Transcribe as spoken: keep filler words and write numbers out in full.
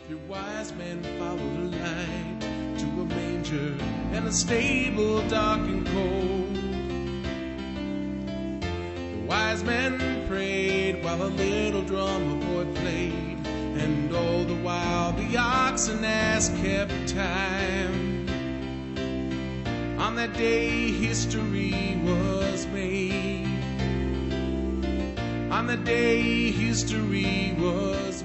Three wise men followed a light to a manger and a stable dark and cold. The wise men prayed while a little drummer boy played, and all the while the ox and ass kept time. On that day history was made. On that day history was